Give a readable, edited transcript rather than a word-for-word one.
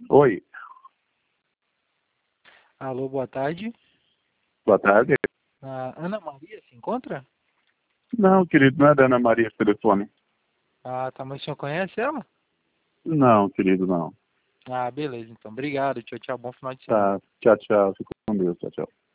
Oi, Alô, boa tarde. boa tarde. A Ana Maria se encontra? Não, querido, não é da Ana Maria esse telefone. Ah, tá, mas o senhor conhece ela? Não, querido, não. Ah, beleza, então. Obrigado, tchau, tchau. Bom final de semana. Tá, tchau, tchau. Fico com Deus, tchau, tchau.